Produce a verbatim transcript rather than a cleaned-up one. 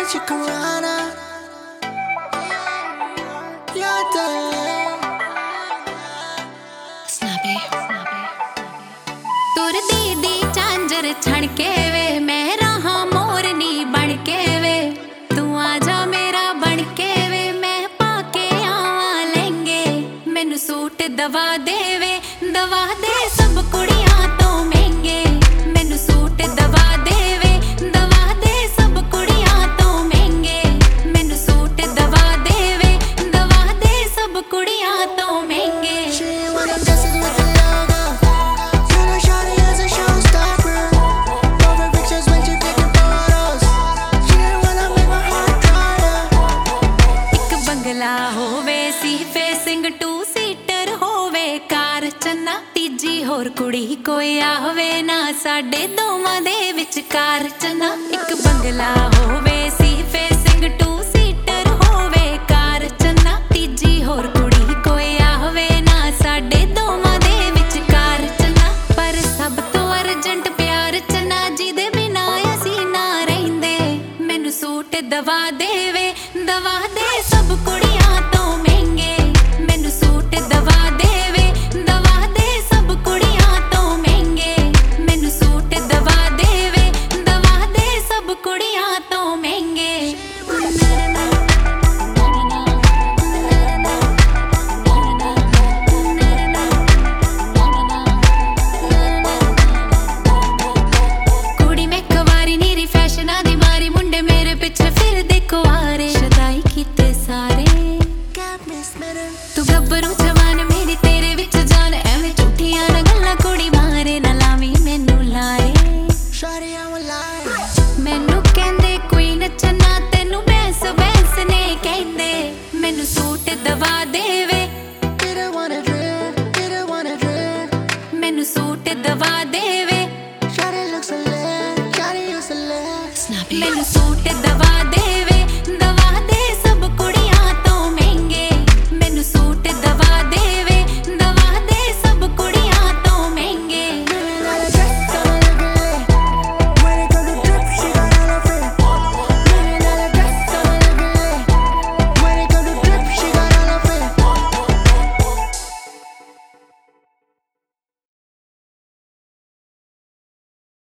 you Corona. You're done. Snappy. तुर दी दी झांझर छण के वे मैं रहा मोरनी बन के वे तू आजा मेरा बन के वे मैं पाके आवा लेंगे मैनू सूट दवा दे वे दवा दे सब कुड़ियां तो महंगे मैनू सूट दवा दे वे दवा दे सब कुड़ियां तो महंगे मैनू सूट दवा दे वे दवा दे सब कुड़ियां तो महंगे She want them dresses with the logo. You know shawty is a showstopper. Over pictures when she taking photos. She didn't wanna make my heart harder. ਇੱਕ ਬੰਗਲਾ ਹੋਵੇ ਸੀ ਫੇਸਿੰਗ ਟੂ ਸੀਟਰ ਹੋਵੇ ਕਾਰ ਚੰਨਾ ਤੀਜੀ ਹੋਰ ਕੁੜੀ ਕੋਈ ਆਵੇ ਨਾ ਸਾਡੇ ਦੋਵਾਂ ਦੇ ਵਿਚਕਾਰ ਚੰਨਾ ਇੱਕ ਬੰਗਲਾ ਹੋਵੇ ਸੀ ਫੇਸਿੰਗ ਟੂ ਸੀਟਰ ਹੋਵੇ ਕਾਰ ਚੰਨਾ ਤੀਜੀ ਹੋਰ ਕੁੜੀ ਕੋਈ ਆਵੇ ਨਾ ਸਾਡੇ ਦੋਵਾਂ ਦੇ ਵਿਚਕਾਰ ਚੰਨਾ ਪਰ ਸਭ ਤੋਂ ਅਰਜੈਂਟ ਪਿਆਰ ਚੰਨਾ ਜਿਹਦੇ ਬਿਨਾਂ ਅਸੀਂ ਨਾ ਰਹਿੰਦੇ ਮੈਨੂੰ ਸੂਟ ਦਵਾ ਦੇਵੇ ਦਵਾ ਦੇ ਸਭ ਕੁੜੀਆਂ ਤੋਂ ਮਹਿੰਗੇ ਮੈਨੂੰ ਸੂਟ ਦਵਾ ਦੇਵੇ ਦਵਾ ਦੇ ਸਭ ਕੁੜੀਆਂ ਤੋਂ ਮਹਿੰਗੇ ਮੈਨੂੰ ਸੂਟ ਦਵਾ ਦੇਵੇ ਦਵਾ ਦੇ ਸਭ ਕੁੜੀਆਂ ਤੋਂ ਮਹਿੰਗੇ ਕੁੜੀ ਮੈਂ ਕਵਾਰੀ ਨੀਰੀ ਫੈਸ਼ਨਾਂ ਦੀ ਮਾਰੀ ਮੁੰਡੇ ਮੇਰੇ ਪਿੱਛੇ ਫਿਰਦੇ ਕੁਆਰੇ ਸ਼ਦਾਈ ਕੀਤੇ ਸਾਰੇ Got me smitten. ਤੂੰ ਗੱਭਰੂ ਜਵਾਨ ਮੇਰੀ ਤੇਰੇ ਵਿੱਚ ਜਾਨ ਐਵੇਂ ਝੂਠੀਆਂ ਨਾ ਗੱਲਾਂ ਕੁੜੀ ਮਾਰੇ ਨਾ ਲਾਵੀਂ ਮੈਨੂੰ ਲਾਰੇ Shawty, I'm alive. ਮੈਨੂੰ ਕਹਿੰਦੇ ਕੋਈ ਨੱਚਣਾ ਤੈਨੂੰ ਬੈਂਸ ਬੈਂਸ ਨੇ ਕਹਿੰਦੇ ਮੈਨੂੰ ਸੂਟ ਦਵਾ ਦੇਵੇ Didn't wanna drip, didn't wanna drip. ਮੈਨੂੰ ਸੂਟ ਦਵਾ ਦੇਵੇ Shawty looks so lit, Shawty used to lit. ਮੈਨੂੰ ਸੂਟ ਦਵਾ